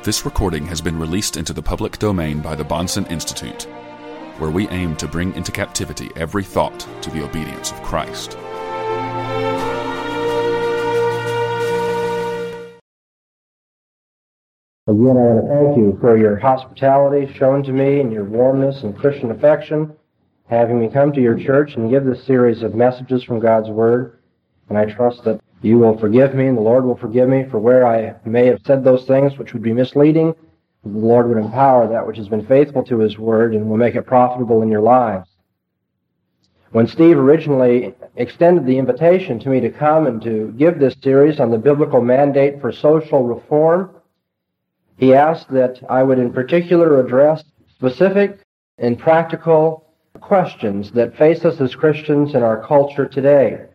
This recording has been released into the public domain by the Bahnsen Institute, where we aim to bring into captivity every thought to the obedience of Christ. Again, I want to thank you for your hospitality shown to me and your warmness and Christian affection, having me come to your church and give this series of messages from God's Word. And I trust that you will forgive me and the Lord will forgive me for where I may have said those things which would be misleading. The Lord would empower that which has been faithful to His Word and will make it profitable in your lives. When Steve originally extended the invitation to me to come and to give this series on the biblical mandate for social reform, he asked that I would in particular address specific and practical questions that face us as Christians in our culture today.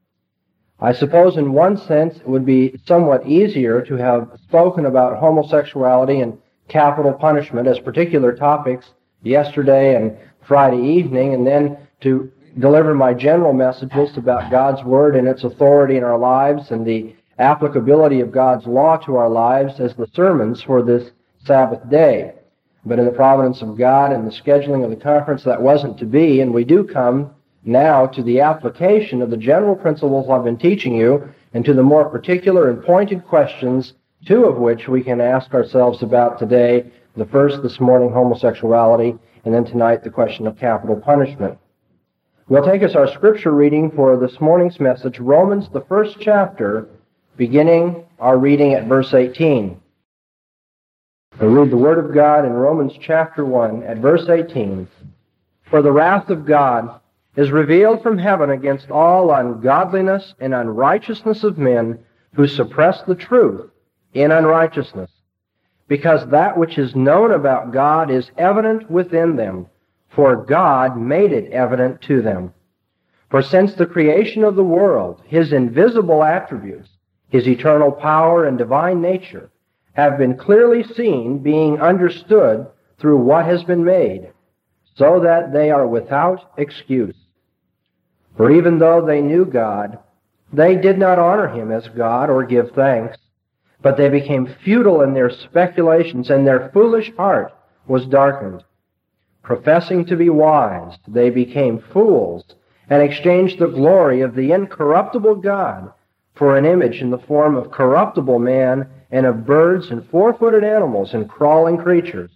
I suppose in one sense it would be somewhat easier to have spoken about homosexuality and capital punishment as particular topics yesterday and Friday evening, and then to deliver my general messages about God's Word and its authority in our lives and the applicability of God's law to our lives as the sermons for this Sabbath day. But in the providence of God and the scheduling of the conference, that wasn't to be, and we do come now to the application of the general principles I've been teaching you and to the more particular and pointed questions, two of which we can ask ourselves about today. The first this morning, homosexuality, and then tonight the question of capital punishment. We'll take as our scripture reading for this morning's message, Romans, the first chapter, beginning our reading at verse 18. We'll read the Word of God in Romans chapter 1 at verse 18. For the wrath of God is revealed from heaven against all ungodliness and unrighteousness of men who suppress the truth in unrighteousness, because that which is known about God is evident within them, for God made it evident to them. For since the creation of the world, His invisible attributes, His eternal power and divine nature, have been clearly seen, being understood through what has been made, so that they are without excuse. For even though they knew God, they did not honor Him as God or give thanks, but they became futile in their speculations, and their foolish heart was darkened. Professing to be wise, they became fools, and exchanged the glory of the incorruptible God for an image in the form of corruptible man, and of birds and four-footed animals and crawling creatures.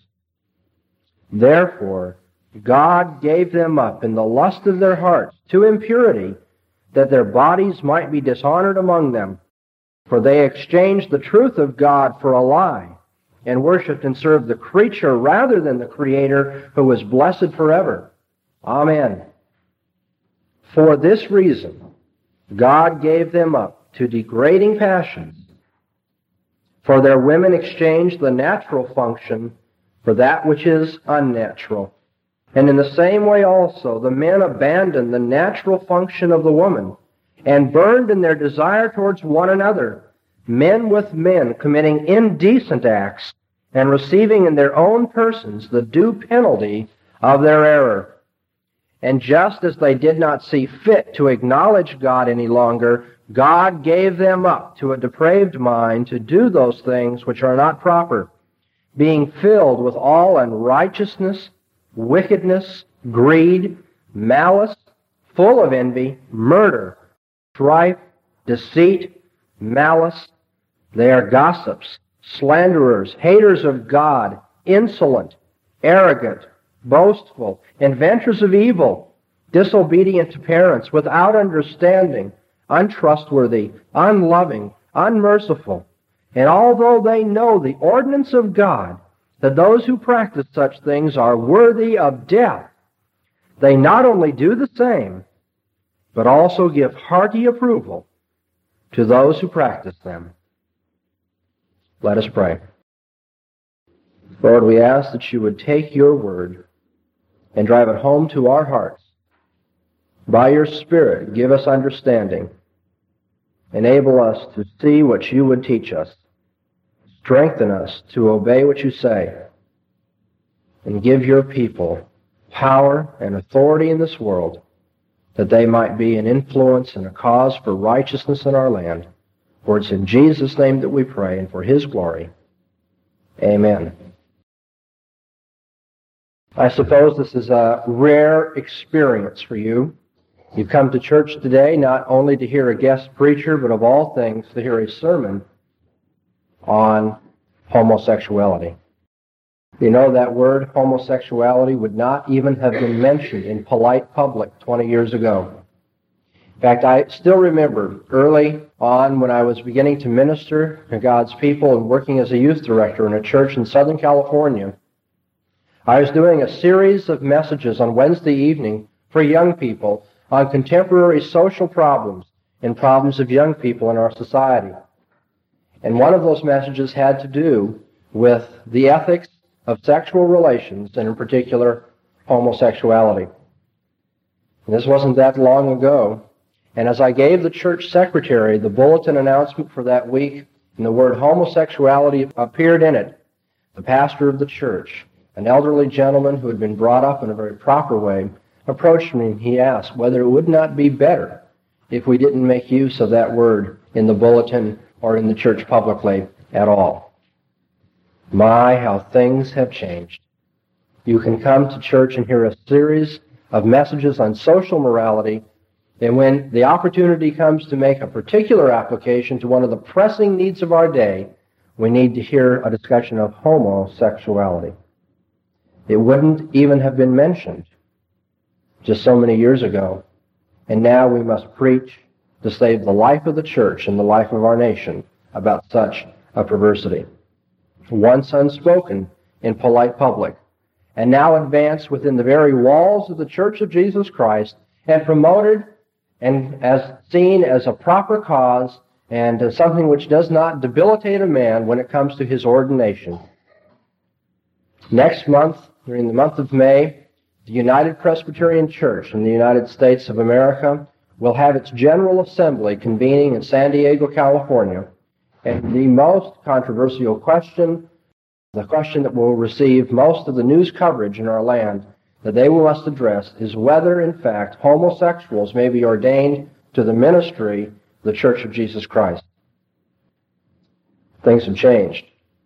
Therefore, God gave them up in the lust of their hearts to impurity, that their bodies might be dishonored among them. For they exchanged the truth of God for a lie, and worshipped and served the creature rather than the Creator, who is blessed forever. Amen. For this reason, God gave them up to degrading passions. For their women exchanged the natural function for that which is unnatural. And in the same way also, the men abandoned the natural function of the woman, and burned in their desire towards one another, men with men committing indecent acts, and receiving in their own persons the due penalty of their error. And just as they did not see fit to acknowledge God any longer, God gave them up to a depraved mind to do those things which are not proper, being filled with all unrighteousness, wickedness, greed, malice, full of envy, murder, strife, deceit, malice. They are gossips, slanderers, haters of God, insolent, arrogant, boastful, inventors of evil, disobedient to parents, without understanding, untrustworthy, unloving, unmerciful. And although they know the ordinance of God, that those who practice such things are worthy of death, they not only do the same, but also give hearty approval to those who practice them. Let us pray. Lord, we ask that you would take your word and drive it home to our hearts. By your Spirit, give us understanding. Enable us to see what you would teach us. Strengthen us to obey what you say, and give your people power and authority in this world, that they might be an influence and a cause for righteousness in our land. For it's in Jesus' name that we pray, and for His glory. Amen. I suppose this is a rare experience for you. You've come to church today not only to hear a guest preacher, but of all things to hear a sermon on homosexuality. You know, that word homosexuality would not even have been mentioned in polite public 20 years ago. In fact, I still remember early on when I was beginning to minister to God's people and working as a youth director in a church in Southern California, I was doing a series of messages on Wednesday evening for young people on contemporary social problems and problems of young people in our society. And one of those messages had to do with the ethics of sexual relations, and in particular, homosexuality. And this wasn't that long ago. And as I gave the church secretary the bulletin announcement for that week, and the word homosexuality appeared in it, the pastor of the church, an elderly gentleman who had been brought up in a very proper way, approached me and he asked whether it would not be better if we didn't make use of that word in the bulletin or in the church publicly at all. My, how things have changed. You can come to church and hear a series of messages on social morality, and when the opportunity comes to make a particular application to one of the pressing needs of our day, we need to hear a discussion of homosexuality. It wouldn't even have been mentioned just so many years ago, and now we must preach to save the life of the church and the life of our nation about such a perversity. Once unspoken in polite public, and now advanced within the very walls of the Church of Jesus Christ and promoted and as seen as a proper cause and as something which does not debilitate a man when it comes to his ordination. Next month, during the month of May, the United Presbyterian Church in the United States of America will have its General Assembly convening in San Diego, California. And the most controversial question, the question that will receive most of the news coverage in our land, that they must address is whether, in fact, homosexuals may be ordained to the ministry of the Church of Jesus Christ. Things have changed.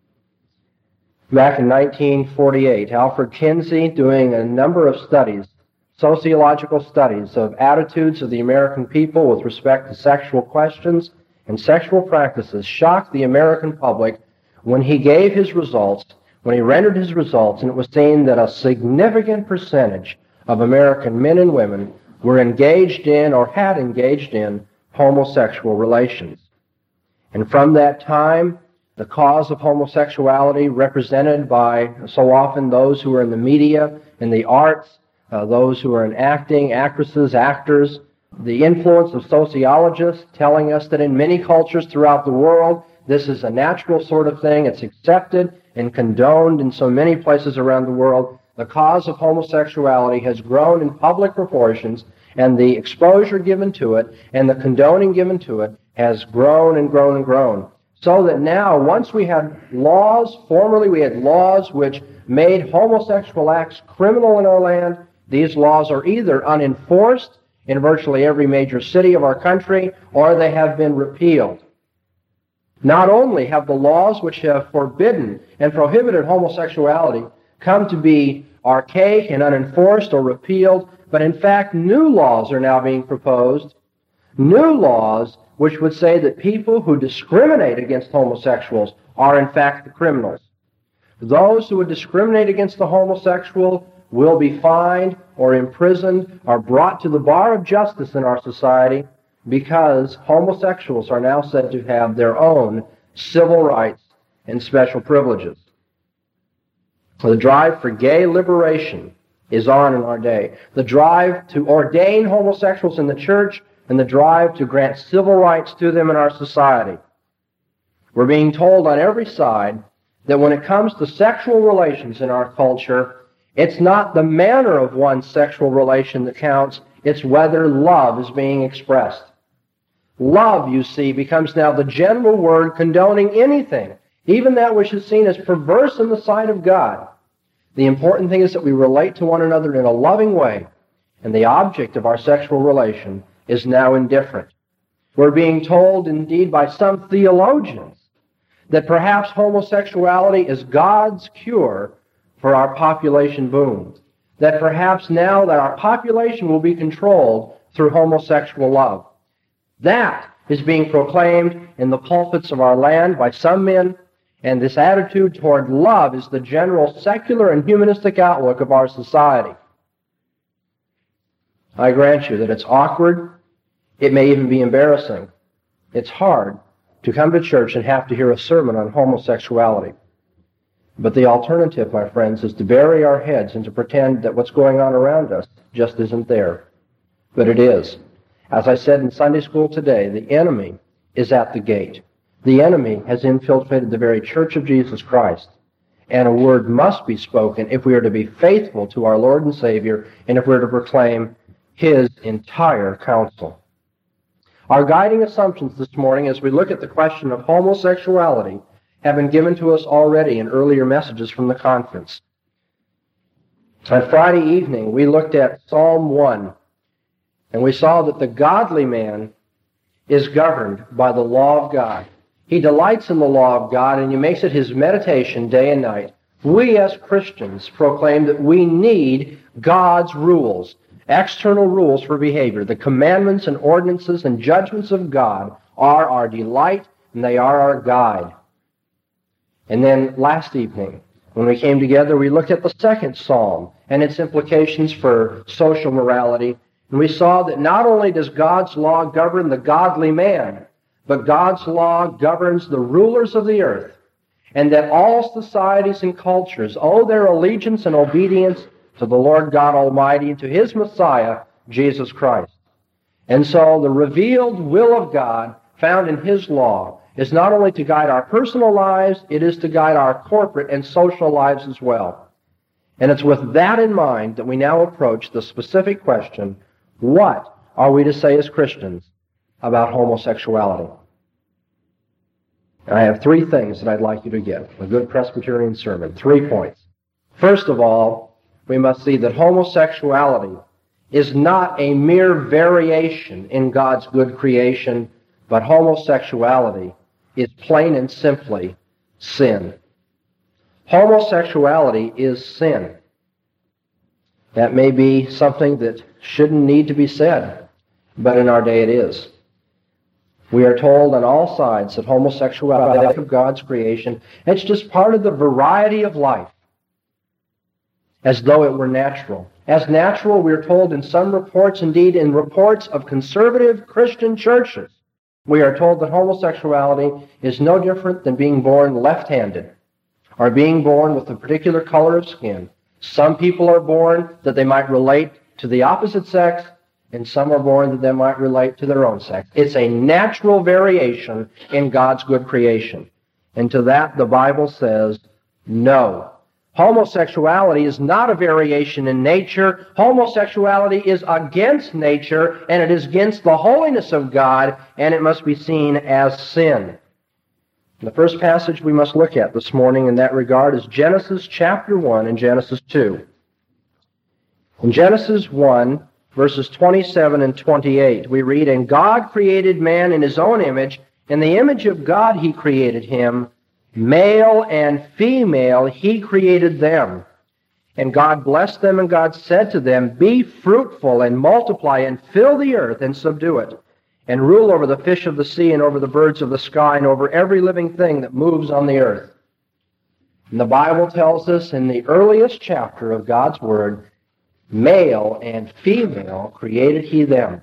Back in 1948, Alfred Kinsey, doing a number of studies, sociological studies of attitudes of the American people with respect to sexual questions and sexual practices, shocked the American public when he gave his results, when he rendered his results, and it was seen that a significant percentage of American men and women were engaged in or had engaged in homosexual relations. And from that time, the cause of homosexuality, represented by so often those who are in the media, in the arts, those who are in acting, actresses, actors, the influence of sociologists telling us that in many cultures throughout the world, this is a natural sort of thing. It's accepted and condoned in so many places around the world. The cause of homosexuality has grown in public proportions, and the exposure given to it and the condoning given to it has grown and grown and grown. So that now, once we had laws, formerly we had laws which made homosexual acts criminal in our land, these laws are either unenforced in virtually every major city of our country, or they have been repealed. Not only have the laws which have forbidden and prohibited homosexuality come to be archaic and unenforced or repealed, but in fact new laws are now being proposed, new laws which would say that people who discriminate against homosexuals are in fact the criminals. Those who would discriminate against the homosexual will be fined or imprisoned or brought to the bar of justice in our society, because homosexuals are now said to have their own civil rights and special privileges. The drive for gay liberation is on in our day. The drive to ordain homosexuals in the church and the drive to grant civil rights to them in our society. We're being told on every side that when it comes to sexual relations in our culture, it's not the manner of one's sexual relation that counts, it's whether love is being expressed. Love, you see, becomes now the general word condoning anything, even that which is seen as perverse in the sight of God. The important thing is that we relate to one another in a loving way, and the object of our sexual relation is now indifferent. We're being told, indeed, by some theologians that perhaps homosexuality is God's cure for our population boom, that perhaps now that our population will be controlled through homosexual love. That is being proclaimed in the pulpits of our land by some men, and this attitude toward love is the general secular and humanistic outlook of our society. I grant you that it's awkward. It may even be embarrassing. It's hard to come to church and have to hear a sermon on homosexuality. But the alternative, my friends, is to bury our heads and to pretend that what's going on around us just isn't there. But it is. As I said in Sunday school today, the enemy is at the gate. The enemy has infiltrated the very church of Jesus Christ. And a word must be spoken if we are to be faithful to our Lord and Savior and if we are to proclaim His entire counsel. Our guiding assumptions this morning as we look at the question of homosexuality have been given to us already in earlier messages from the conference. On Friday evening, we looked at Psalm 1, and we saw that the godly man is governed by the law of God. He delights in the law of God, and he makes it his meditation day and night. We as Christians proclaim that we need God's rules, external rules for behavior. The commandments and ordinances and judgments of God are our delight, and they are our guide. And then last evening, when we came together, we looked at the second psalm and its implications for social morality. And we saw that not only does God's law govern the godly man, but God's law governs the rulers of the earth, and that all societies and cultures owe their allegiance and obedience to the Lord God Almighty and to His Messiah, Jesus Christ. And so the revealed will of God found in His law is not only to guide our personal lives, it is to guide our corporate and social lives as well. And it's with that in mind that we now approach the specific question, what are we to say as Christians about homosexuality? And I have three things that I'd like you to get. A good Presbyterian sermon. 3 points. First of all, we must see that homosexuality is not a mere variation in God's good creation, but homosexuality is plain and simply sin. Homosexuality is sin. That may be something that shouldn't need to be said, but in our day it is. We are told on all sides that homosexuality is of God's creation. It's just part of the variety of life, as though it were natural. As natural, we are told in some reports, indeed in reports of conservative Christian churches, we are told that homosexuality is no different than being born left-handed or being born with a particular color of skin. Some people are born that they might relate to the opposite sex, and some are born that they might relate to their own sex. It's a natural variation in God's good creation. And to that, the Bible says, no. Homosexuality is not a variation in nature. Homosexuality is against nature, and it is against the holiness of God, and it must be seen as sin. The first passage we must look at this morning in that regard is Genesis chapter 1 and Genesis 2. In Genesis 1, verses 27 and 28, we read, "And God created man in His own image. In the image of God He created him. Male and female He created them. And God blessed them, and God said to them, Be fruitful and multiply and fill the earth and subdue it, and rule over the fish of the sea and over the birds of the sky and over every living thing that moves on the earth." And the Bible tells us in the earliest chapter of God's Word, male and female created He them.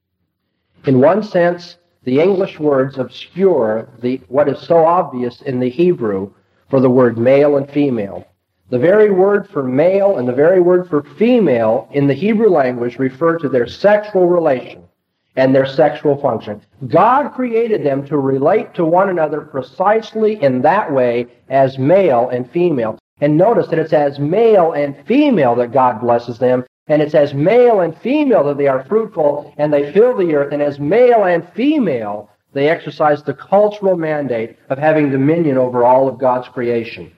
In one sense, the English words obscure what is so obvious in the Hebrew for the word male and female. The very word for male and the very word for female in the Hebrew language refer to their sexual relation and their sexual function. God created them to relate to one another precisely in that way as male and female. And notice that it's as male and female that God blesses them, and it's as male and female that they are fruitful and they fill the earth, and as male and female they exercise the cultural mandate of having dominion over all of God's creation.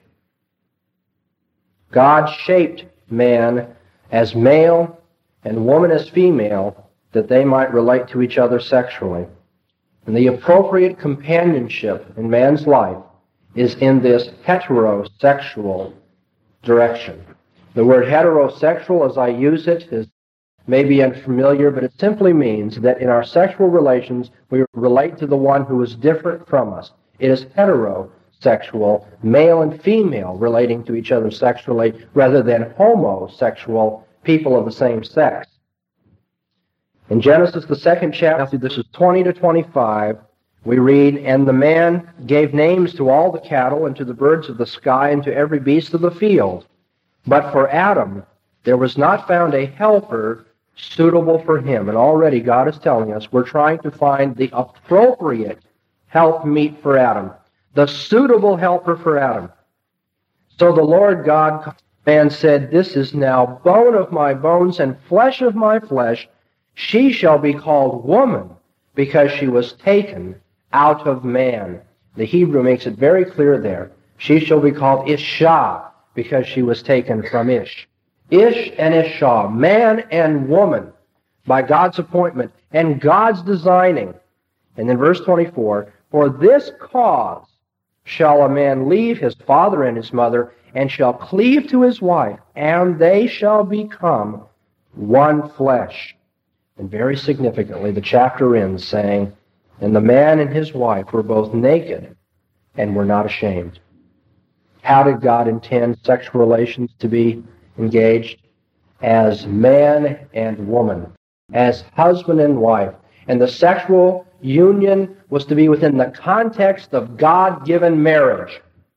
God shaped man as male and woman as female that they might relate to each other sexually. And the appropriate companionship in man's life is in this heterosexual direction. The word heterosexual, as I use it, is maybe unfamiliar, but it simply means that in our sexual relations, we relate to the one who is different from us. It is heterosexual, male and female relating to each other sexually, rather than homosexual, people of the same sex. In Genesis, the 2nd chapter, this is 20 to 25, we read, "And the man gave names to all the cattle, and to the birds of the sky, and to every beast of the field. But for Adam there was not found a helper suitable for him." And already God is telling us we're trying to find the appropriate helpmeet for Adam, the suitable helper for Adam. So the Lord God and said, "This is now bone of my bones and flesh of my flesh. She shall be called woman, because she was taken out of man." The Hebrew makes it very clear there. She shall be called Isha, because she was taken from Ish. Ish and Isha, man and woman, by God's appointment and God's designing. And then verse 24, "For this cause shall a man leave his father and his mother, and shall cleave to his wife, and they shall become one flesh." And very significantly, the chapter ends saying, "And the man and his wife were both naked and were not ashamed." How did God intend sexual relations to be engaged? As man and woman, as husband and wife. And the sexual union was to be within the context of God-given marriage.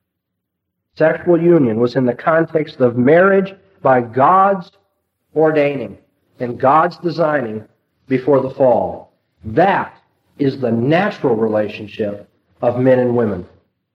Sexual union was in the context of marriage by God's ordaining and God's designing before the fall. That is the natural relationship of men and women.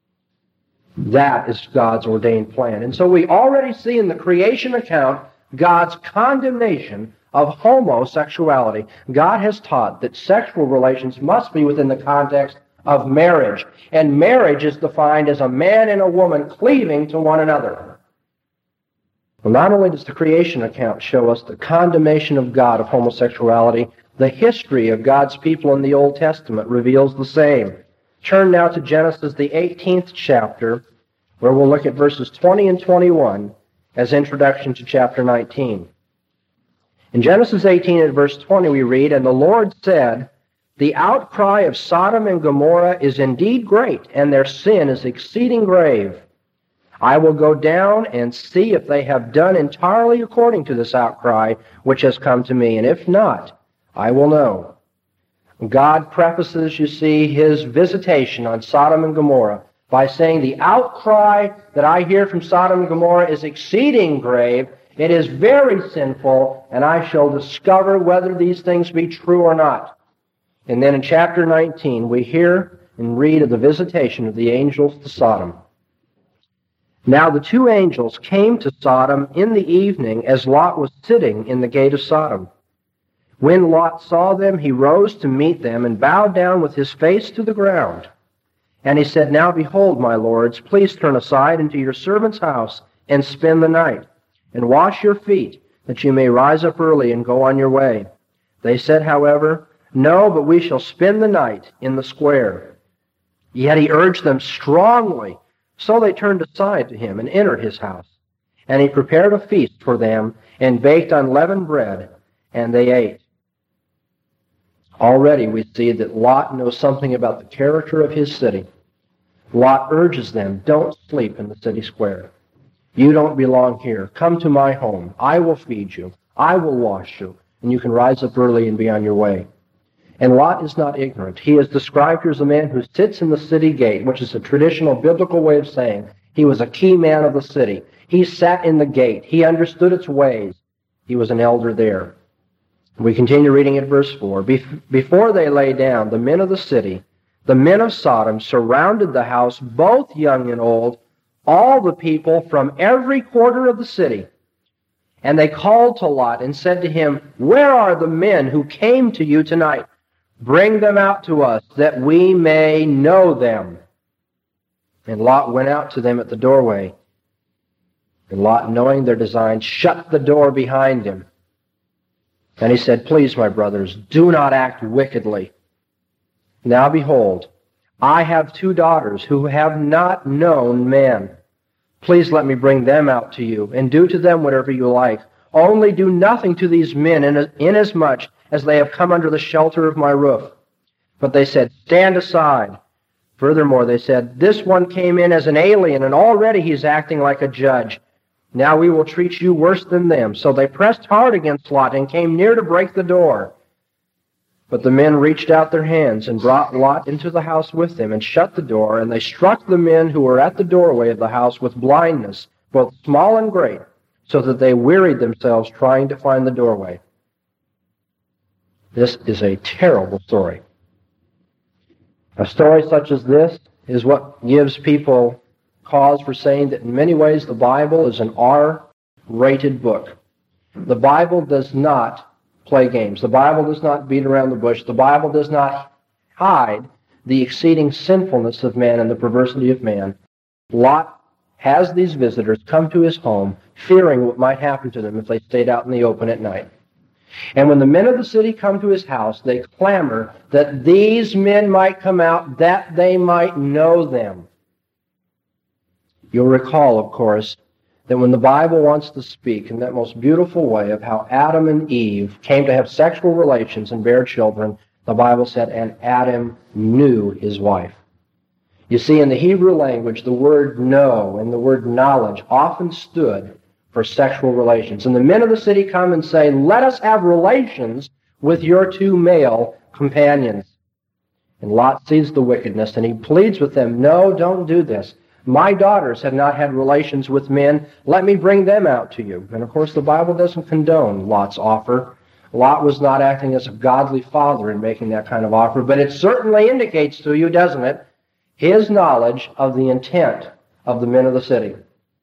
That is God's ordained plan. And so we already see in the creation account God's condemnation of homosexuality. God has taught that sexual relations must be within the context of marriage. And marriage is defined as a man and a woman cleaving to one another. Well, not only does the creation account show us the condemnation of God of homosexuality, the history of God's people in the Old Testament reveals the same. Turn now to Genesis, the 18th chapter, where we'll look at verses 20 and 21 as introduction to chapter 19. In Genesis 18 at verse 20 we read, "And the Lord said, The outcry of Sodom and Gomorrah is indeed great, and their sin is exceeding grave. I will go down and see if they have done entirely according to this outcry which has come to me, and if not, I will know." God prefaces, you see, his visitation on Sodom and Gomorrah by saying, "The outcry that I hear from Sodom and Gomorrah is exceeding grave. It is very sinful, and I shall discover whether these things be true or not." And then in chapter 19, we hear and read of the visitation of the angels to Sodom. "Now the two angels came to Sodom in the evening as Lot was sitting in the gate of Sodom. When Lot saw them, he rose to meet them and bowed down with his face to the ground. And he said, "Now behold, my lords, please turn aside into your servant's house and spend the night, and wash your feet, that you may rise up early and go on your way." They said, however, "No, but we shall spend the night in the square." Yet he urged them strongly, so they turned aside to him and entered his house. And he prepared a feast for them and baked unleavened bread, and they ate. Already we see that Lot knows something about the character of his city. Lot urges them, "Don't sleep in the city square. You don't belong here. Come to my home. I will feed you. I will wash you, and you can rise up early and be on your way." And Lot is not ignorant. He is described here as a man who sits in the city gate, which is a traditional biblical way of saying he was a key man of the city. He sat in the gate. He understood its ways. He was an elder there. We continue reading at verse 4. "Before they lay down, the men of the city, the men of Sodom, surrounded the house, both young and old, all the people from every quarter of the city. And they called to Lot and said to him, 'Where are the men who came to you tonight? Bring them out to us, that we may know them.' And Lot went out to them at the doorway. And Lot, knowing their design, shut the door behind him. And he said, 'Please, my brothers, do not act wickedly. Now behold, I have 2 daughters who have not known man. Please let me bring them out to you, and do to them whatever you like. Only do nothing to these men inasmuch as they have come under the shelter of my roof. But they said, stand aside. Furthermore, they said, this one came in as an alien, and already he's acting like a judge. Now we will treat you worse than them. So they pressed hard against Lot and came near to break the door. But the men reached out their hands and brought Lot into the house with them and shut the door, and they struck the men who were at the doorway of the house with blindness, both small and great, so that they wearied themselves trying to find the doorway. This is a terrible story. A story such as this is what gives people cause for saying that in many ways the Bible is an R-rated book. The Bible does not play games. The Bible does not beat around the bush. The Bible does not hide the exceeding sinfulness of man and the perversity of man. Lot has these visitors come to his home, fearing what might happen to them if they stayed out in the open at night. And when the men of the city come to his house, they clamor that these men might come out, that they might know them. You'll recall, of course, that when the Bible wants to speak in that most beautiful way of how Adam and Eve came to have sexual relations and bear children, the Bible said, and Adam knew his wife. You see, in the Hebrew language, the word know and the word knowledge often stood for sexual relations. And the men of the city come and say, let us have relations with your 2 male companions. And Lot sees the wickedness, and he pleads with them, no, don't do this. My daughters have not had relations with men. Let me bring them out to you. And of course, the Bible doesn't condone Lot's offer. Lot was not acting as a godly father in making that kind of offer, but it certainly indicates to you, doesn't it, his knowledge of the intent of the men of the city.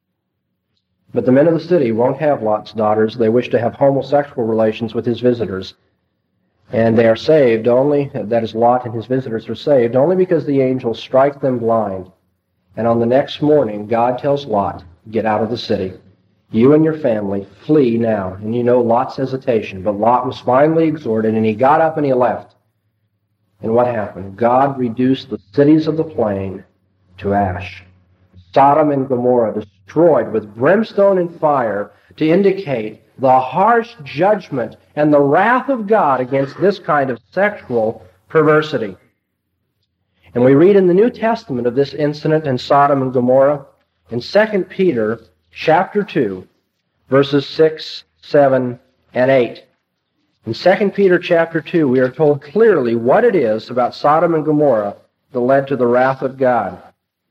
But the men of the city won't have Lot's daughters. They wish to have homosexual relations with his visitors. And they are saved only, that is, Lot and his visitors are saved, only because the angels strike them blind. And on the next morning, God tells Lot, get out of the city. You and your family, flee now. And you know Lot's hesitation. But Lot was finally exhorted, and he got up and he left. And what happened? God reduced the cities of the plain to ash. Sodom and Gomorrah destroyed with brimstone and fire to indicate the harsh judgment and the wrath of God against this kind of sexual perversity. And we read in the New Testament of this incident in Sodom and Gomorrah in 2 Peter chapter 2, verses 6, 7, and 8. In 2 Peter chapter 2, we are told clearly what it is about Sodom and Gomorrah that led to the wrath of God.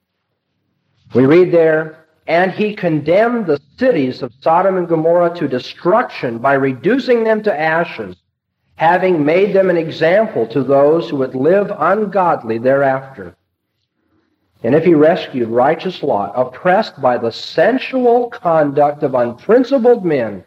We read there, and he condemned the cities of Sodom and Gomorrah to destruction by reducing them to ashes, having made them an example to those who would live ungodly thereafter. And if he rescued righteous Lot, oppressed by the sensual conduct of unprincipled men,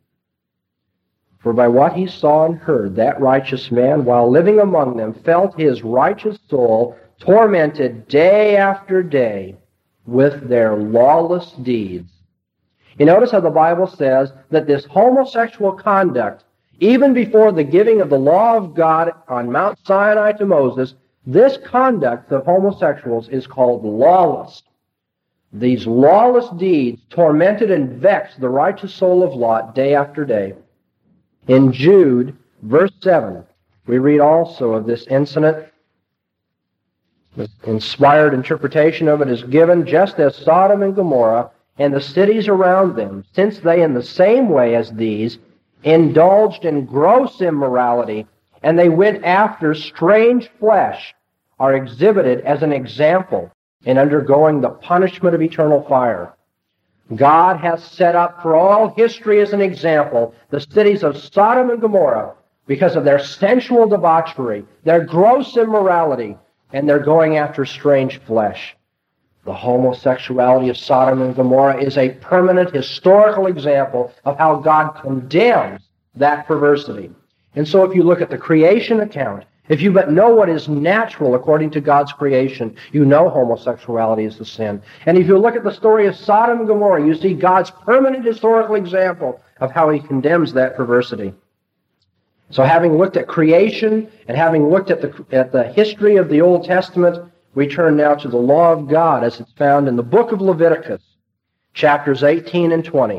for by what he saw and heard, that righteous man, while living among them, felt his righteous soul tormented day after day with their lawless deeds. You notice how the Bible says that this homosexual conduct, even before the giving of the law of God on Mount Sinai to Moses, this conduct of homosexuals is called lawless. These lawless deeds tormented and vexed the righteous soul of Lot day after day. In Jude, verse 7, we read also of this incident. The inspired interpretation of it is given just as Sodom and Gomorrah and the cities around them, since they in the same way as these indulged in gross immorality, and they went after strange flesh, are exhibited as an example in undergoing the punishment of eternal fire. God has set up for all history as an example the cities of Sodom and Gomorrah because of their sensual debauchery, their gross immorality, and their going after strange flesh. The homosexuality of Sodom and Gomorrah is a permanent historical example of how God condemns that perversity. And so if you look at the creation account, if you but know what is natural according to God's creation, you know homosexuality is the sin. And if you look at the story of Sodom and Gomorrah, you see God's permanent historical example of how he condemns that perversity. So having looked at creation and having looked at the history of the Old Testament, we turn now to the law of God as it's found in the book of Leviticus, chapters 18 and 20.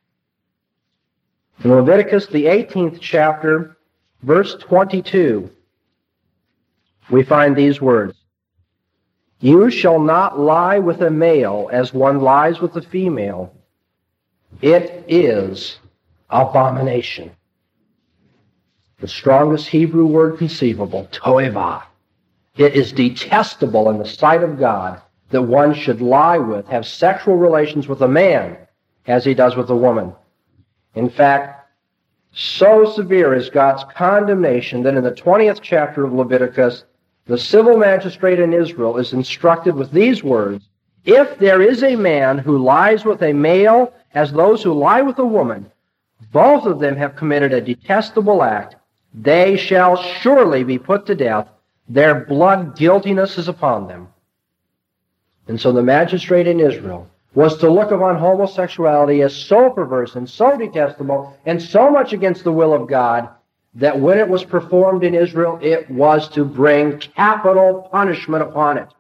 In Leviticus, the 18th chapter, verse 22, we find these words, "You shall not lie with a male as one lies with a female. It is abomination." The strongest Hebrew word conceivable, toevah. It is detestable in the sight of God that one should lie with, have sexual relations with a man as he does with a woman. In fact, so severe is God's condemnation that in the 20th chapter of Leviticus, the civil magistrate in Israel is instructed with these words, "If there is a man who lies with a male as those who lie with a woman, both of them have committed a detestable act. They shall surely be put to death. Their blood guiltiness is upon them." And so the magistrate in Israel was to look upon homosexuality as so perverse and so detestable and so much against the will of God that when it was performed in Israel, it was to bring capital punishment upon it.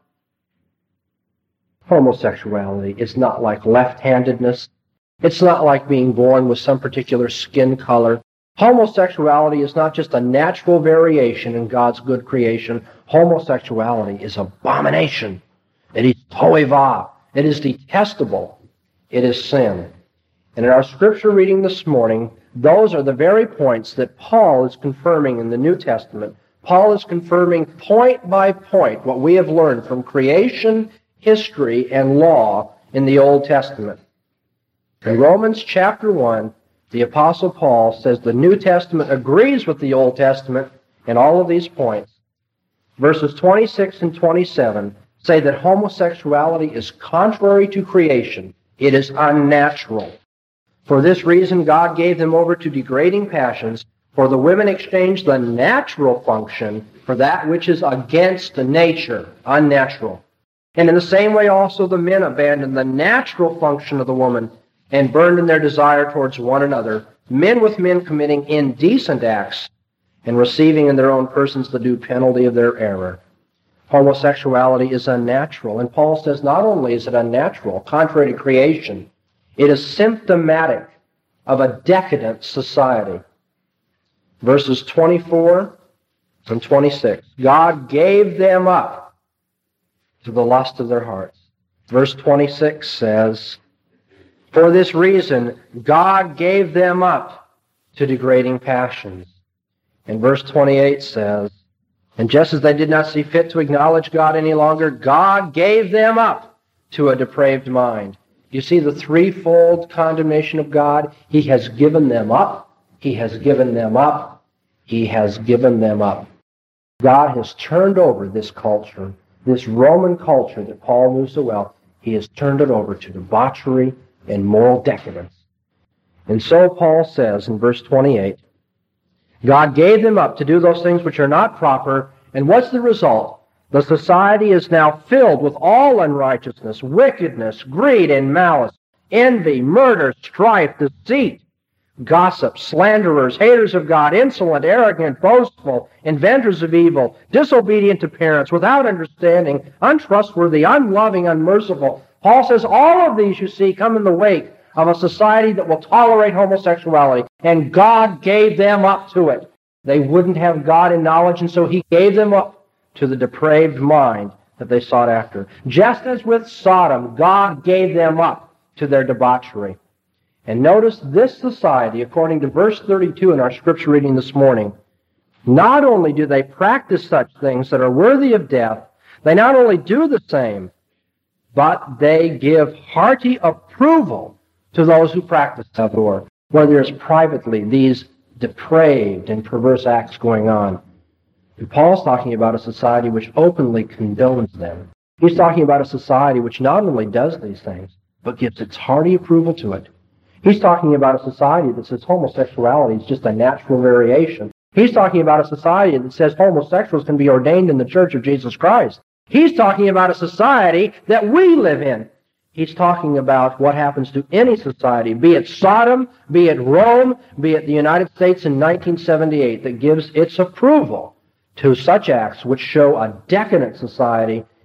Homosexuality is not like left-handedness. It's not like being born with some particular skin color. Homosexuality is not just a natural variation in God's good creation. Homosexuality is abomination. It is toevah. It is detestable. It is sin. And in our scripture reading this morning, those are the very points that Paul is confirming in the New Testament. Paul is confirming point by point what we have learned from creation, history, and law in the Old Testament. In Romans chapter 1, the Apostle Paul says the New Testament agrees with the Old Testament in all of these points. Verses 26 and 27 say that homosexuality is contrary to creation. It is unnatural. For this reason, God gave them over to degrading passions, for the women exchanged the natural function for that which is against nature, unnatural. And in the same way also the men abandoned the natural function of the woman and burned in their desire towards one another, men with men committing indecent acts and receiving in their own persons the due penalty of their error. Homosexuality is unnatural, and Paul says not only is it unnatural, contrary to creation, it is symptomatic of a decadent society. Verses 24 and 26, God gave them up to the lust of their hearts. Verse 26 says, "For this reason, God gave them up to degrading passions." And verse 28 says, "And just as they did not see fit to acknowledge God any longer, God gave them up to a depraved mind." You see the threefold condemnation of God? He has given them up. He has given them up. He has given them up. God has turned over this culture, this Roman culture that Paul knew so well. He has turned it over to debauchery and moral decadence. And so Paul says in verse 28, God gave them up to do those things which are not proper, and what's the result? The society is now filled with all unrighteousness, wickedness, greed, and malice, envy, murder, strife, deceit, gossip, slanderers, haters of God, insolent, arrogant, boastful, inventors of evil, disobedient to parents, without understanding, untrustworthy, unloving, unmerciful. Paul says all of these, you see, come in the wake of a society that will tolerate homosexuality, and God gave them up to it. They wouldn't have God in knowledge, and so He gave them up to the depraved mind that they sought after. Just as with Sodom, God gave them up to their debauchery. And notice this society, according to verse 32 in our scripture reading this morning, not only do they practice such things that are worthy of death, they not only do the same, but they give hearty approval to those who practice outdoor, where there's privately these depraved and perverse acts going on. And Paul's talking about a society which openly condones them. He's talking about a society which not only does these things, but gives its hearty approval to it. He's talking about a society that says homosexuality is just a natural variation. He's talking about a society that says homosexuals can be ordained in the Church of Jesus Christ. He's talking about a society that we live in. He's talking about what happens to any society, be it Sodom, be it Rome, be it the United States in 1978, that gives its approval to such acts which show a decadent society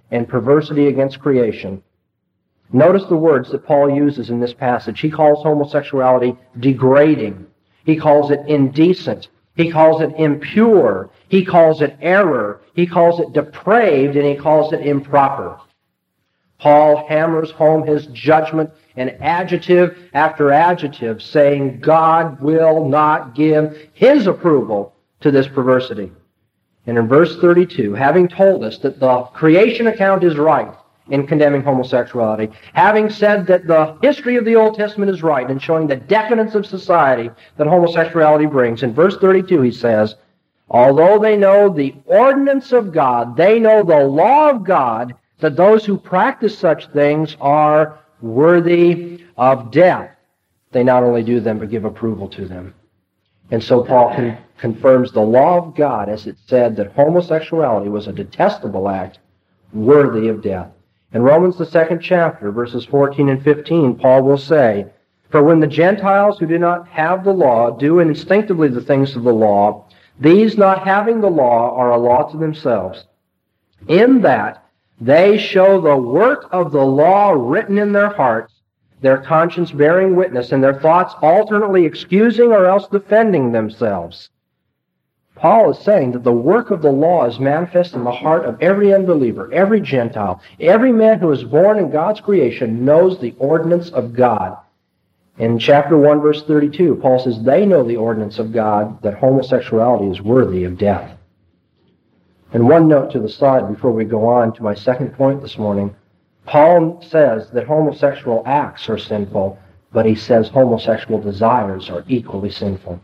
and perversity against creation. Notice the words that Paul uses in this passage. He calls homosexuality degrading. He calls it indecent. He calls it impure. He calls it error. He calls it depraved, and he calls it improper. Paul hammers home his judgment in adjective after adjective, saying God will not give his approval to this perversity. And in verse 32, having told us that the creation account is right in condemning homosexuality, having said that the history of the Old Testament is right in showing the decadence of society that homosexuality brings, in verse 32 he says, although they know the ordinance of God, they know the law of God, that those who practice such things are worthy of death. They not only do them, but give approval to them. And so Paul confirms the law of God as it said that homosexuality was a detestable act worthy of death. In Romans, the 2nd chapter, verses 14 and 15, Paul will say, for when the Gentiles who do not have the law do instinctively the things of the law, these not having the law are a law to themselves, in that they show the work of the law written in their hearts, their conscience bearing witness, and their thoughts alternately excusing or else defending themselves. Paul is saying that the work of the law is manifest in the heart of every unbeliever, every Gentile. Every man who is born in God's creation knows the ordinance of God. In chapter 1, verse 32, Paul says they know the ordinance of God, that homosexuality is worthy of death. And one note to the side before we go on to my second point this morning. Paul says that homosexual acts are sinful, but he says homosexual desires are equally sinful.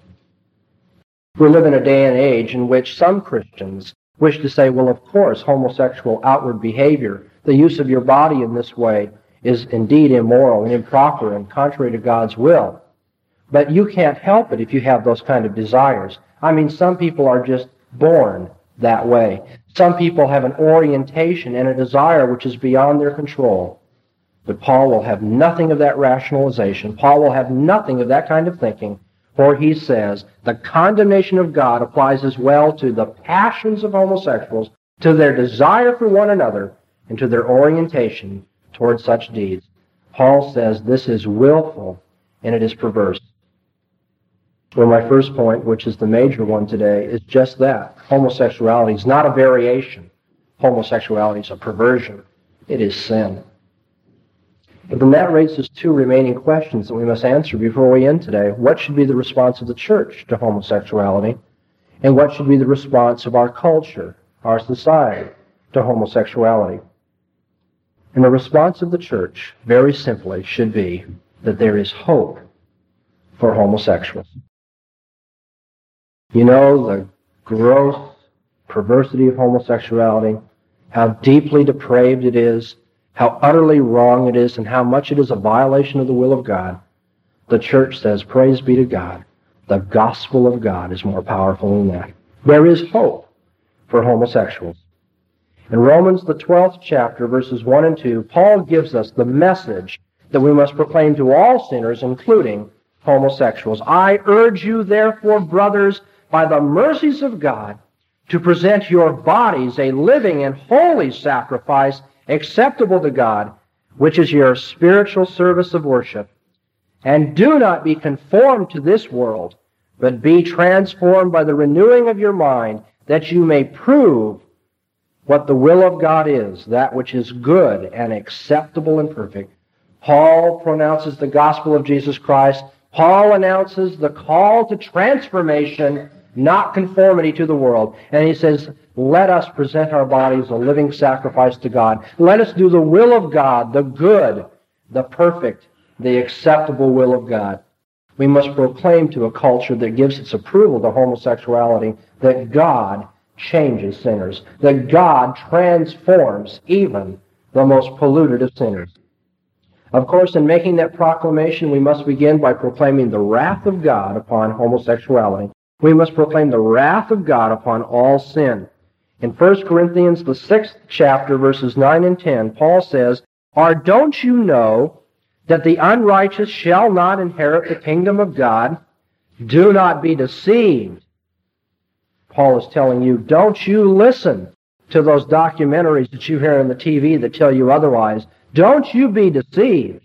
We live in a day and age in which some Christians wish to say, well, of course, homosexual outward behavior, the use of your body in this way, is indeed immoral and improper and contrary to God's will. But you can't help it if you have those kind of desires. I mean, some people are just born that way. Some people have an orientation and a desire which is beyond their control. But Paul will have nothing of that rationalization. Paul will have nothing of that kind of thinking, for he says the condemnation of God applies as well to the passions of homosexuals, to their desire for one another, and to their orientation toward such deeds. Paul says this is willful and it is perverse. Well, my first point, which is the major one today, is just that. Homosexuality is not a variation. Homosexuality is a perversion. It is sin. But then that raises two remaining questions that we must answer before we end today. What should be the response of the church to homosexuality? And what should be the response of our culture, our society, to homosexuality? And the response of the church, very simply, should be that there is hope for homosexuals. You know, the gross perversity of homosexuality, how deeply depraved it is, how utterly wrong it is, and how much it is a violation of the will of God. The church says, praise be to God. The gospel of God is more powerful than that. There is hope for homosexuals. In Romans, the 12th chapter, verses 1 and 2, Paul gives us the message that we must proclaim to all sinners, including homosexuals. I urge you, therefore, brothers, by the mercies of God, to present your bodies a living and holy sacrifice acceptable to God, which is your spiritual service of worship. And do not be conformed to this world, but be transformed by the renewing of your mind, that you may prove what the will of God is, that which is good and acceptable and perfect. Paul pronounces the gospel of Jesus Christ. Paul announces the call to transformation, not conformity to the world. And he says, let us present our bodies a living sacrifice to God. Let us do the will of God, the good, the perfect, the acceptable will of God. We must proclaim to a culture that gives its approval to homosexuality that God changes sinners, that God transforms even the most polluted of sinners. Of course, in making that proclamation, we must begin by proclaiming the wrath of God upon homosexuality. We must proclaim the wrath of God upon all sin. In 1 Corinthians, the 6th chapter, verses 9 and 10, Paul says, or don't you know that the unrighteous shall not inherit the kingdom of God? Do not be deceived. Paul is telling you, don't you listen to those documentaries that you hear on the TV that tell you otherwise. Don't you be deceived.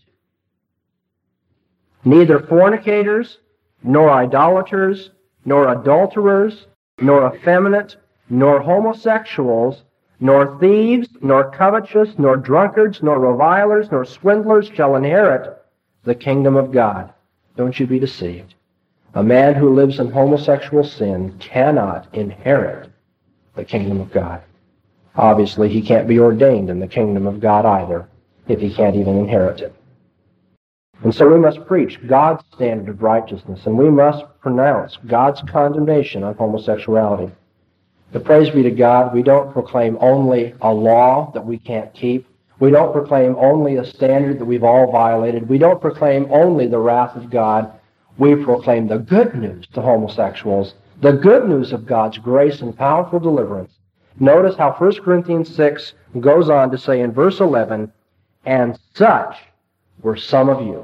Neither fornicators, nor idolaters, nor adulterers, nor effeminate, nor homosexuals, nor thieves, nor covetous, nor drunkards, nor revilers, nor swindlers shall inherit the kingdom of God. Don't you be deceived. A man who lives in homosexual sin cannot inherit the kingdom of God. Obviously, he can't be ordained in the kingdom of God either, if he can't even inherit it. And so we must preach God's standard of righteousness, and we must pronounce God's condemnation of homosexuality. But praise be to God, we don't proclaim only a law that we can't keep. We don't proclaim only a standard that we've all violated. We don't proclaim only the wrath of God. We proclaim the good news to homosexuals, the good news of God's grace and powerful deliverance. Notice how 1 Corinthians 6 goes on to say in verse 11, and such were some of you.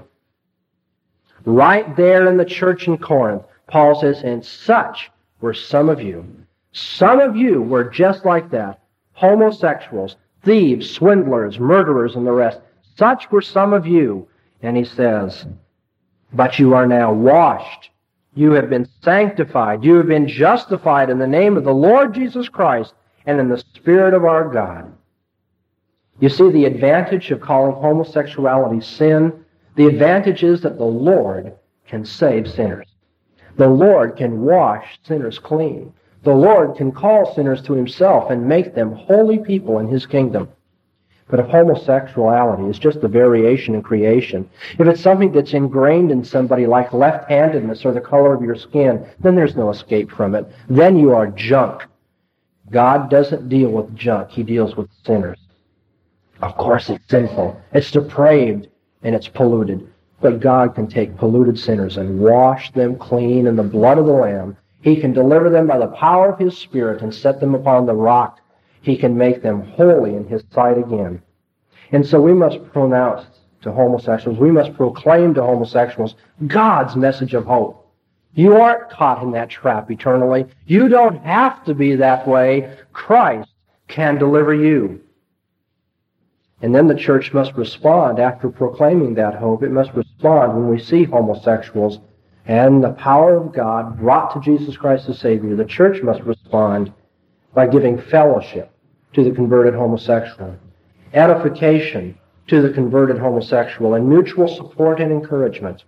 Right there in the church in Corinth, Paul says, and such were some of you. Some of you were just like that. Homosexuals, thieves, swindlers, murderers, and the rest. Such were some of you. And he says, but you are now washed. You have been sanctified. You have been justified in the name of the Lord Jesus Christ and in the Spirit of our God. You see, the advantage of calling homosexuality sin, the advantage is that the Lord can save sinners. The Lord can wash sinners clean. The Lord can call sinners to himself and make them holy people in his kingdom. But if homosexuality is just a variation in creation, if it's something that's ingrained in somebody like left-handedness or the color of your skin, then there's no escape from it. Then you are junk. God doesn't deal with junk. He deals with sinners. Of course it's sinful. It's depraved and it's polluted. But God can take polluted sinners and wash them clean in the blood of the Lamb. He can deliver them by the power of his Spirit and set them upon the rock. He can make them holy in his sight again. And so we must pronounce to homosexuals, we must proclaim to homosexuals God's message of hope. You aren't caught in that trap eternally. You don't have to be that way. Christ can deliver you. And then the church must respond after proclaiming that hope. It must respond when we see homosexuals and the power of God brought to Jesus Christ the Savior. The church must respond by giving fellowship to the converted homosexual, edification to the converted homosexual, and mutual support and encouragement.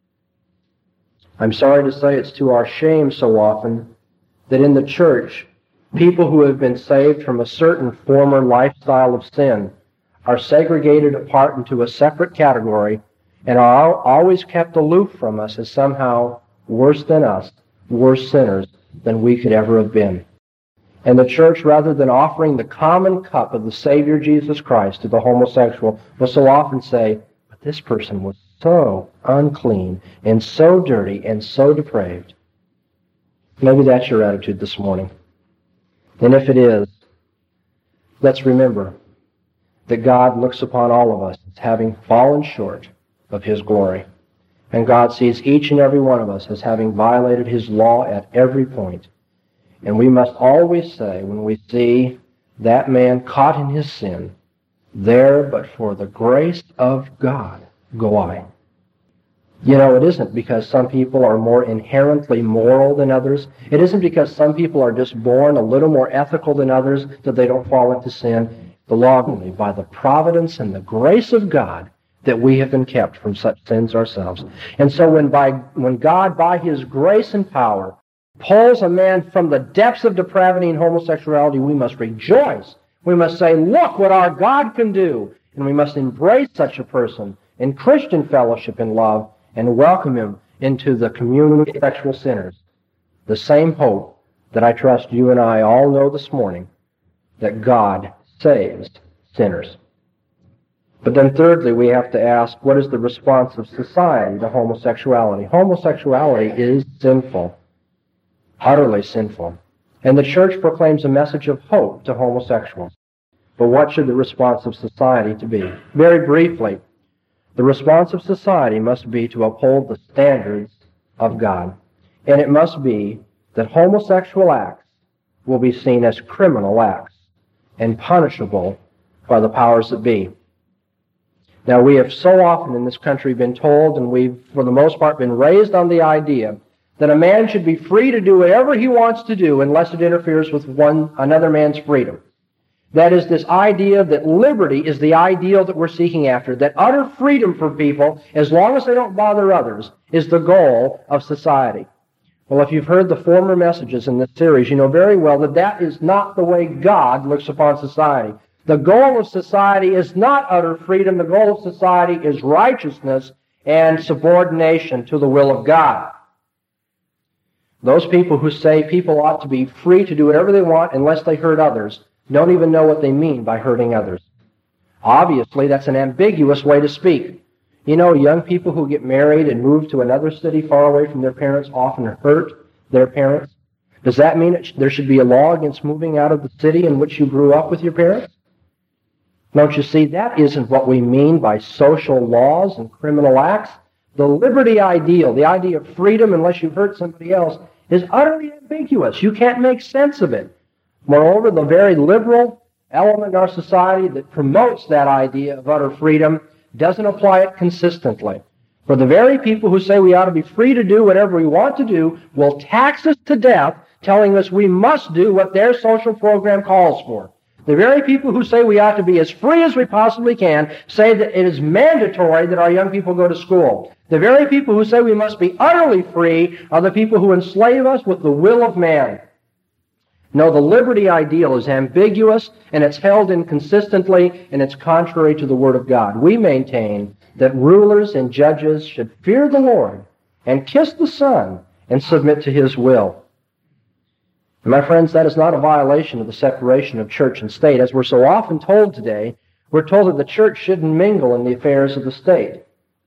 I'm sorry to say it's to our shame so often that in the church, people who have been saved from a certain former lifestyle of sin are segregated apart into a separate category and are always kept aloof from us as somehow worse than us, worse sinners than we could ever have been. And the church, rather than offering the common cup of the Savior Jesus Christ to the homosexual, will so often say, but this person was so unclean and so dirty and so depraved. Maybe that's your attitude this morning. And if it is, let's remember that God looks upon all of us as having fallen short of his glory. And God sees each and every one of us as having violated his law at every point. And we must always say, when we see that man caught in his sin, there but for the grace of God go I. You know, it isn't because some people are more inherently moral than others. It isn't because some people are just born a little more ethical than others that they don't fall into sin. Belongingly by the providence and the grace of God that we have been kept from such sins ourselves. And so when God, by his grace and power, pulls a man from the depths of depravity and homosexuality, we must rejoice. We must say, look what our God can do. And we must embrace such a person in Christian fellowship and love and welcome him into the community of sexual sinners. The same hope that I trust you and I all know this morning, that God saves sinners. But then thirdly, we have to ask, what is the response of society to homosexuality? Homosexuality is sinful, utterly sinful. And the church proclaims a message of hope to homosexuals. But what should the response of society to be? Very briefly, the response of society must be to uphold the standards of God. And it must be that homosexual acts will be seen as criminal acts. and punishable by the powers that be. Now, we have so often in this country been told, and we've, for the most part, been raised on the idea that a man should be free to do whatever he wants to do unless it interferes with another man's freedom. That is, this idea that liberty is the ideal that we're seeking after, that utter freedom for people, as long as they don't bother others, is the goal of society. Well, if you've heard the former messages in this series, you know very well that that is not the way God looks upon society. The goal of society is not utter freedom. The goal of society is righteousness and subordination to the will of God. Those people who say people ought to be free to do whatever they want unless they hurt others don't even know what they mean by hurting others. Obviously, that's an ambiguous way to speak. You know, young people who get married and move to another city far away from their parents often hurt their parents. Does that mean there should be a law against moving out of the city in which you grew up with your parents? Don't you see, that isn't what we mean by social laws and criminal acts. The liberty ideal, the idea of freedom unless you hurt somebody else, is utterly ambiguous. You can't make sense of it. Moreover, the very liberal element in our society that promotes that idea of utter freedom doesn't apply it consistently. For the very people who say we ought to be free to do whatever we want to do will tax us to death, telling us we must do what their social program calls for. The very people who say we ought to be as free as we possibly can say that it is mandatory that our young people go to school. The very people who say we must be utterly free are the people who enslave us with the will of man. No, the liberty ideal is ambiguous, and it's held inconsistently, and it's contrary to the Word of God. We maintain that rulers and judges should fear the Lord and kiss the Son and submit to His will. And my friends, that is not a violation of the separation of church and state. As we're so often told today, we're told that the church shouldn't mingle in the affairs of the state.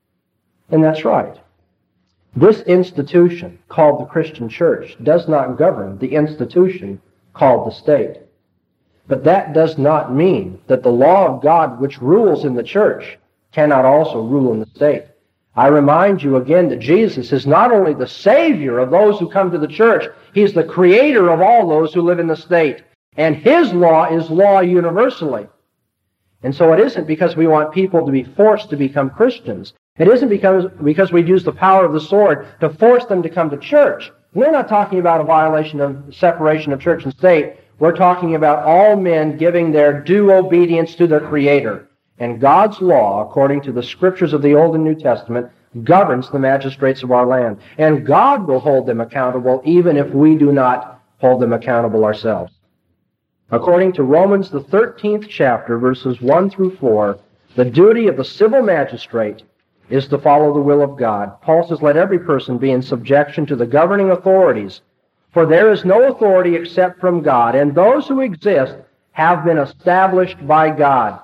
And that's right. This institution, called the Christian church, does not govern the institution called the state. But that does not mean that the law of God which rules in the church cannot also rule in the state. I remind you again that Jesus is not only the Savior of those who come to the church, He's the Creator of all those who live in the state. And His law is law universally. And so it isn't because we want people to be forced to become Christians. It isn't because we use the power of the sword to force them to come to church. We're not talking about a violation of separation of church and state. We're talking about all men giving their due obedience to their Creator. And God's law, according to the Scriptures of the Old and New Testament, governs the magistrates of our land. And God will hold them accountable even if we do not hold them accountable ourselves. According to Romans, the 13th chapter, verses 1 through 4, the duty of the civil magistrate is to follow the will of God. Paul says, let every person be in subjection to the governing authorities, for there is no authority except from God, and those who exist have been established by God.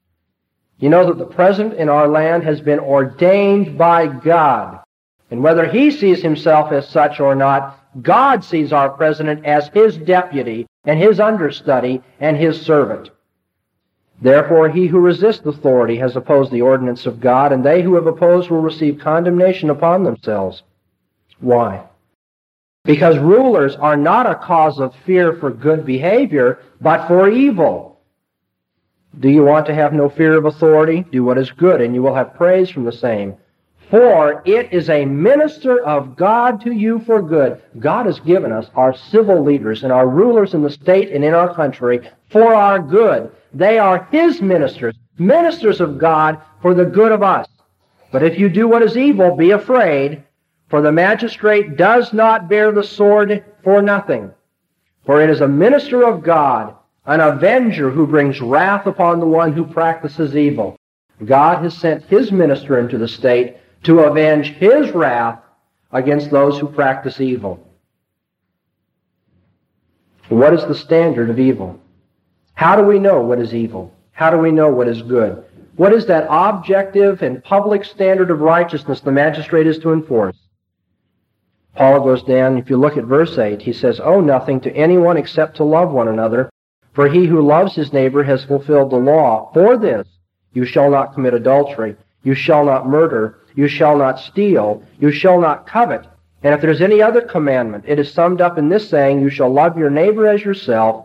You know that the president in our land has been ordained by God. And whether he sees himself as such or not, God sees our president as his deputy and his understudy and his servant. Therefore, he who resists authority has opposed the ordinance of God, and they who have opposed will receive condemnation upon themselves. Why? Because rulers are not a cause of fear for good behavior, but for evil. Do you want to have no fear of authority? Do what is good, and you will have praise from the same. For it is a minister of God to you for good. God has given us our civil leaders and our rulers in the state and in our country for our good. They are His ministers, ministers of God for the good of us. But if you do what is evil, be afraid, for the magistrate does not bear the sword for nothing. For it is a minister of God, an avenger who brings wrath upon the one who practices evil. God has sent His minister into the state to avenge His wrath against those who practice evil. What is the standard of evil? How do we know what is evil? How do we know what is good? What is that objective and public standard of righteousness the magistrate is to enforce? Paul goes down, if you look at verse 8, he says, owe nothing to anyone except to love one another, for he who loves his neighbor has fulfilled the law. For this, you shall not commit adultery, you shall not murder, you shall not steal, you shall not covet. And if there's any other commandment, it is summed up in this saying, you shall love your neighbor as yourself.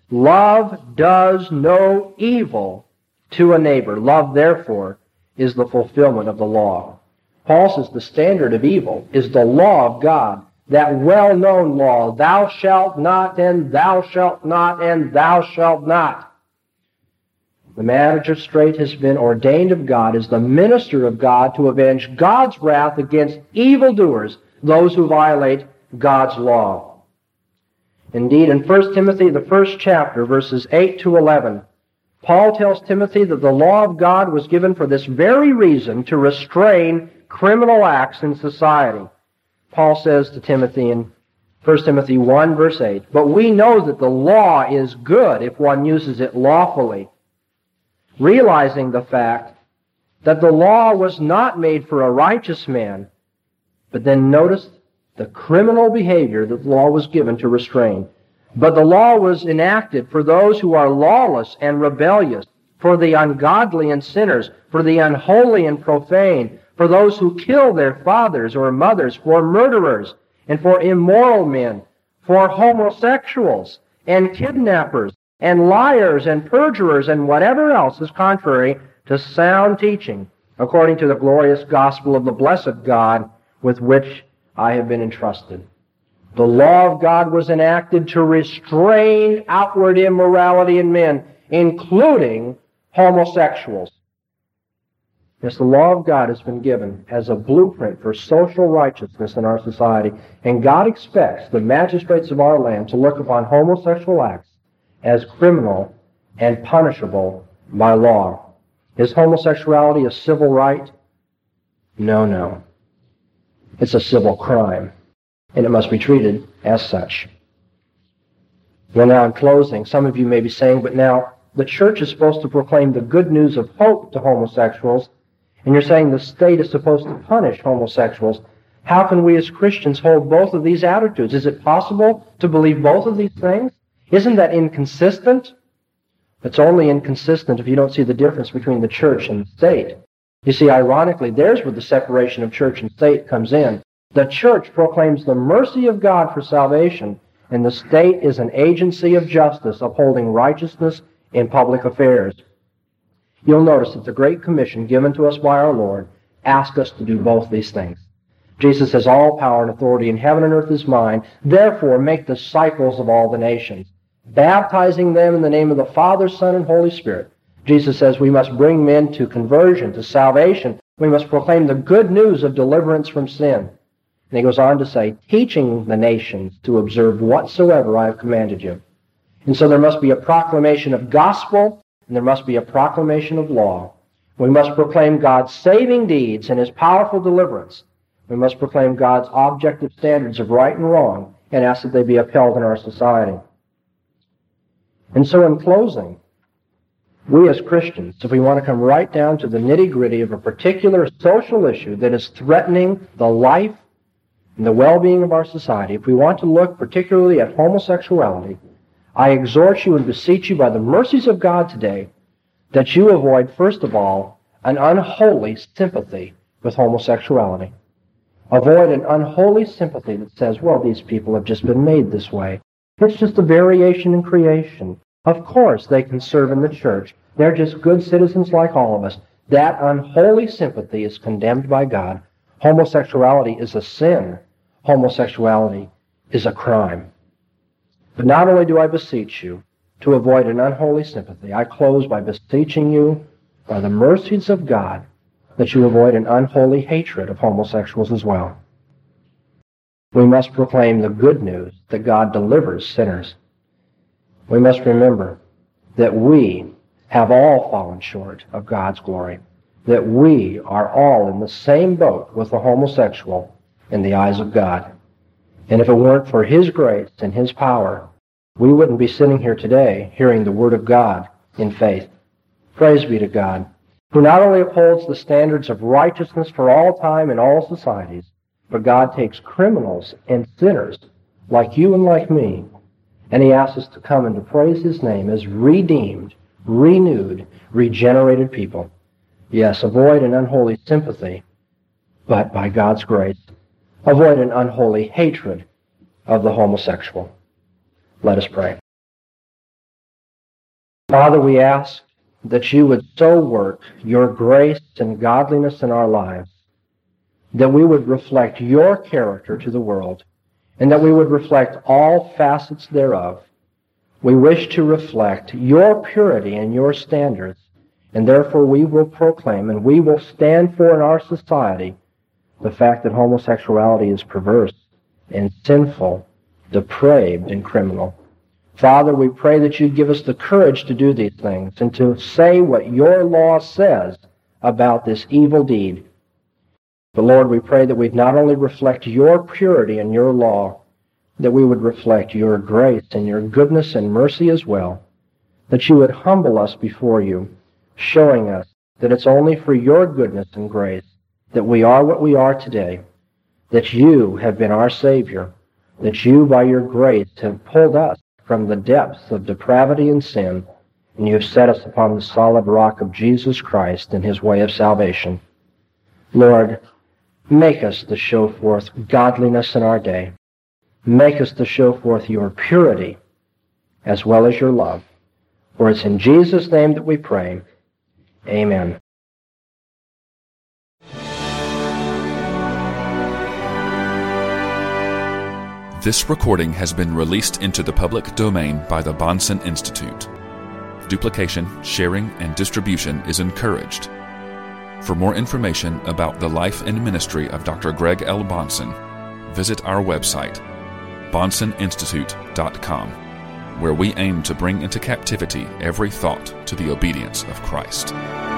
Love does no evil to a neighbor. Love, therefore, is the fulfillment of the law. Paul says the standard of evil is the law of God, that well-known law, thou shalt not, and thou shalt not, and thou shalt not. The magistrate has been ordained of God as the minister of God to avenge God's wrath against evildoers, those who violate God's law. Indeed, in 1 Timothy, the first chapter, verses 8 to 11, Paul tells Timothy that the law of God was given for this very reason, to restrain criminal acts in society. Paul says to Timothy in 1 Timothy 1, verse 8, "But we know that the law is good if one uses it lawfully," realizing the fact that the law was not made for a righteous man. But then notice the criminal behavior that the law was given to restrain. But the law was enacted for those who are lawless and rebellious, for the ungodly and sinners, for the unholy and profane, for those who kill their fathers or mothers, for murderers, and for immoral men, for homosexuals, and kidnappers, and liars, and perjurers, and whatever else is contrary to sound teaching, according to the glorious gospel of the blessed God with which I have been entrusted. The law of God was enacted to restrain outward immorality in men, including homosexuals. Yes, the law of God has been given as a blueprint for social righteousness in our society, and God expects the magistrates of our land to look upon homosexual acts as criminal and punishable by law. Is homosexuality a civil right? No. It's a civil crime, and it must be treated as such. Well, now in closing, some of you may be saying, but now the church is supposed to proclaim the good news of hope to homosexuals, and you're saying the state is supposed to punish homosexuals. How can we as Christians hold both of these attitudes? Is it possible to believe both of these things? Isn't that inconsistent? It's only inconsistent if you don't see the difference between the church and the state. You see, ironically, there's where the separation of church and state comes in. The church proclaims the mercy of God for salvation, and the state is an agency of justice upholding righteousness in public affairs. You'll notice that the Great Commission given to us by our Lord asks us to do both these things. Jesus says, all power and authority in heaven and earth is mine. Therefore, make disciples of all the nations, baptizing them in the name of the Father, Son, and Holy Spirit. Jesus says we must bring men to conversion, to salvation. We must proclaim the good news of deliverance from sin. And he goes on to say, teaching the nations to observe whatsoever I have commanded you. And so there must be a proclamation of gospel, and there must be a proclamation of law. We must proclaim God's saving deeds and His powerful deliverance. We must proclaim God's objective standards of right and wrong, and ask that they be upheld in our society. And so in closing, we as Christians, if we want to come right down to the nitty-gritty of a particular social issue that is threatening the life and the well-being of our society, if we want to look particularly at homosexuality, I exhort you and beseech you by the mercies of God today that you avoid, first of all, an unholy sympathy with homosexuality. Avoid an unholy sympathy that says, well, these people have just been made this way. It's just a variation in creation. Of course they can serve in the church. They're just good citizens like all of us. That unholy sympathy is condemned by God. Homosexuality is a sin. Homosexuality is a crime. But not only do I beseech you to avoid an unholy sympathy, I close by beseeching you by the mercies of God that you avoid an unholy hatred of homosexuals as well. We must proclaim the good news that God delivers sinners. We must remember that we have all fallen short of God's glory, that we are all in the same boat with the homosexual in the eyes of God. And if it weren't for His grace and His power, we wouldn't be sitting here today hearing the Word of God in faith. Praise be to God, who not only upholds the standards of righteousness for all time and all societies, but God takes criminals and sinners like you and like me, and He asks us to come and to praise His name as redeemed, renewed, regenerated people. Yes, avoid an unholy sympathy, but by God's grace, avoid an unholy hatred of the homosexual. Let us pray. Father, we ask that you would so work your grace and godliness in our lives that we would reflect your character to the world and that we would reflect all facets thereof. We wish to reflect your purity and your standards, and therefore we will proclaim and we will stand for in our society the fact that homosexuality is perverse and sinful, depraved, and criminal. Father, we pray that you give us the courage to do these things and to say what your law says about this evil deed. But Lord, we pray that we'd not only reflect your purity and your law, that we would reflect your grace and your goodness and mercy as well, that you would humble us before you, showing us that it's only for your goodness and grace that we are what we are today, that you have been our Savior, that you, by your grace, have pulled us from the depths of depravity and sin, and you have set us upon the solid rock of Jesus Christ and his way of salvation. Lord, make us to show forth godliness in our day. Make us to show forth your purity as well as your love. For it's in Jesus' name that we pray. Amen. This recording has been released into the public domain by the Bahnsen Institute. Duplication, sharing, and distribution is encouraged. For more information about the life and ministry of Dr. Greg L. Bahnsen, visit our website, BahnsenInstitute.com, where we aim to bring into captivity every thought to the obedience of Christ.